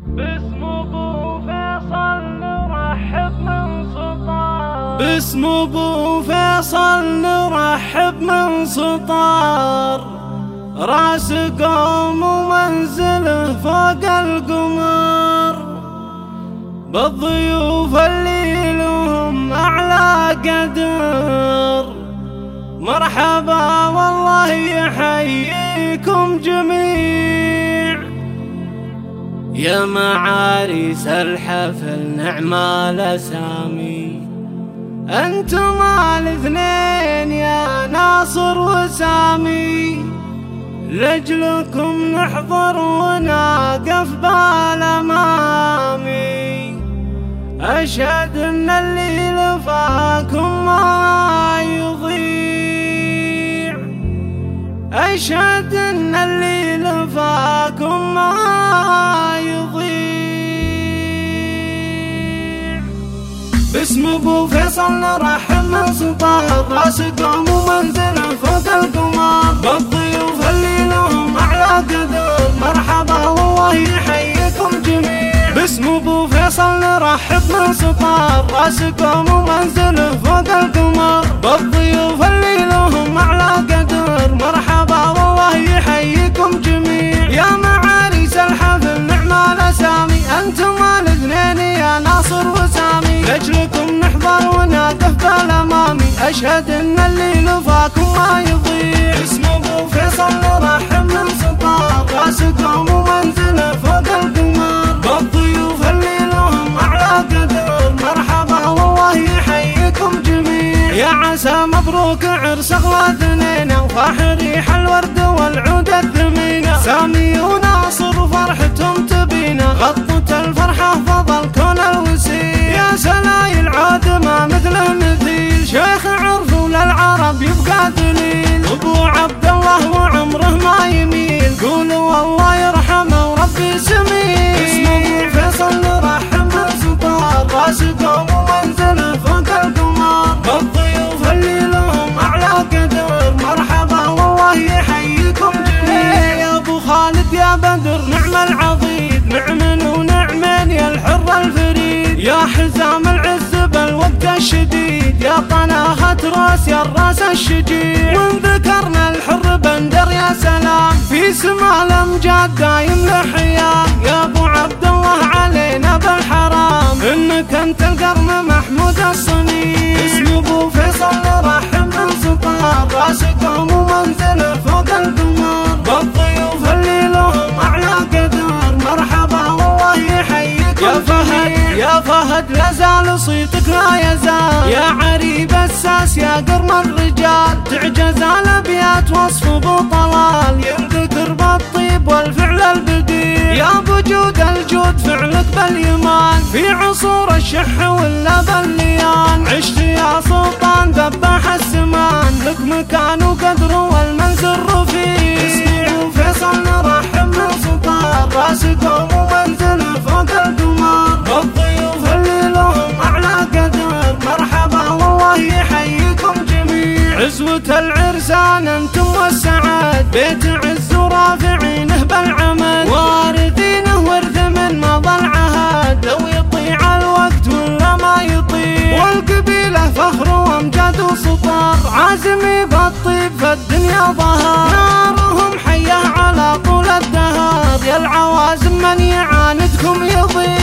باسم ابو فيصل نرحب من سطار، باسم ابو فيصل نرحب من سطار، راس قوم ومنزله فوق القمر، بالضيوف اللي لهم اعلى قدر. مرحبا والله يحييكم جميع، يا معاريس الحفل نعم الاسامي، انتم الاثنين يا ناصر وسامي، لأجلكم نحضر ونقف بالامامي، اشهد ان اللي لفاكم ما يضيع، اشهد ان اللي لفاكم ما يضيع. باسم ابو فيصل نرحب من سطار، راس قوم ومنزله فوق القمر، بالضيوف اللي لهم اعلى قدر. مرحبا والله يحييكم جميع، باسم ابو فيصل نرحب من سطار، راس قوم ومنزله فوق القمر، بالضيوف اللي لهم اعلى قدر. مرحبا والله يحييكم جميع، يا معاريس الحفل نعم الاسامي، انتم الاثنين يا ناصر وسامي، لاجلكم نحضر ونقف بالامامي، اشهد ان اللي لفاكم ما يضيع. باسم ابو فيصل نرحب من سطار، راس قوم ومنزله فوق القمر، بالضيوف اللي لهم اعلى قدر. مرحبا والله يحييكم جميع، يا عسى مبروك عرس اغلى اثنين، وفاح ريح الورد والعود الثمينه، سامي وناصر فرحتهم تبينا، غطت الفرحه فضل كون الوسيل، يا سلايل عود ما مثله مثيل، شيخ عرف وللعرب يبقى دليل، ابو عبد الله وعمره ما يميل، قولوا الله يرحمه وربي سميل. باسم ابو فيصل نرحب من سطار، راس قوم ومنزله فوق القمر، بالضيوف اللي لهم اعلى قدر. مرحبا والله يحييكم جميع، يا ابو خالد يا بدر نعم العضيد، نعم ونعم يا الحر الفريد، يا حزام العز بالوقت الشديد، يا طناخة راس يا الراس الشجيع، وان ذكرنا الحر بندر يا سلام، في سما الامجاد دايم لحياه، يا ابو عبد الله علينا بالحرام، انك انت القرن محمود الصنيع. باسم ابو فيصل نرحب من سطار، راس قوم ومنزله فوق القمر، بالضيوف اللي لهم اعلى قدر. مرحبا والله يحييكم يا فهد، يا فهد لا زال صيتك لا يزال، يا عريب الساس يا قرم الرجال، تعجز الابيات وصف ابو طلال، ينذكر بالطيب والفعل البديع، يا ابو جود الجود فعلك باليمان، في عصور الشح ولا بالليان، عشت يا سلطان ذبح السمان، لك مكان وقدر والمنزل رفيع. باسم ابو فيصل نرحب من سطار، راس قوم ومنزله فوق القمر، بالضيوف اللي لهم اعلى قدر. مرحبا والله يحييكم جميع، عزوة العرسان انتم والسعاد، بيت عز ورافعينه بالعمد، وارثينه ورث من مضى العهد، لو يطيع الوقت ولا ما يطيع، والقبيله فخر وامجاد وسطار، عازمي بالطيب فالدنيا ظهر، نارهم حيه على طول الدهر، يا العوازم من يعاندكم يضيع.